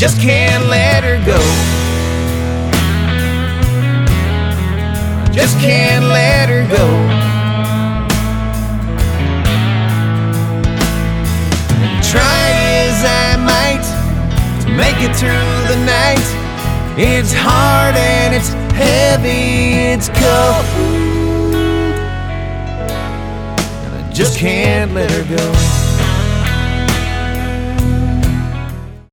just can't let her go. Just can't let her go. And try as I might to make it through the night, it's hard and it's heavy, it's cold, and I just can't let her go.